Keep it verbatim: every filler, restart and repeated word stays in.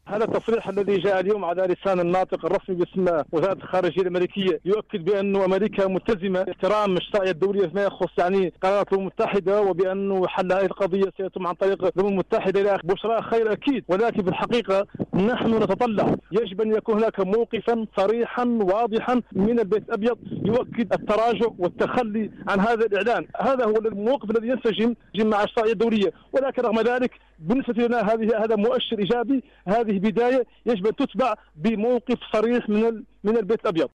هذا التصريح الذي جاء اليوم على لسان الناطق الرسمي باسم وزارة الخارجية الأمريكية يؤكد بأن أمريكا ملتزمة باحترام الشرعية الدولية فيما يخص يعني قرارات الأمم المتحدة، وبأنه حل هذه القضية سيتم عن طريق الأمم المتحدة إلى بشرى خير أكيد. ولكن في الحقيقة نحن نتطلع، يجب أن يكون هناك موقفا صريحا واضحا من البيت الأبيض يؤكد التراجع والتخلي عن هذا الإعلان. هذا هو الموقف الذي ينسجم مع الشرعية الدولية. ولكن رغم ذلك بالنسبة لنا هذه هذا مؤشر إيجابي، هذه بداية يجب أن تتبع بموقف صريح من من البيت الأبيض.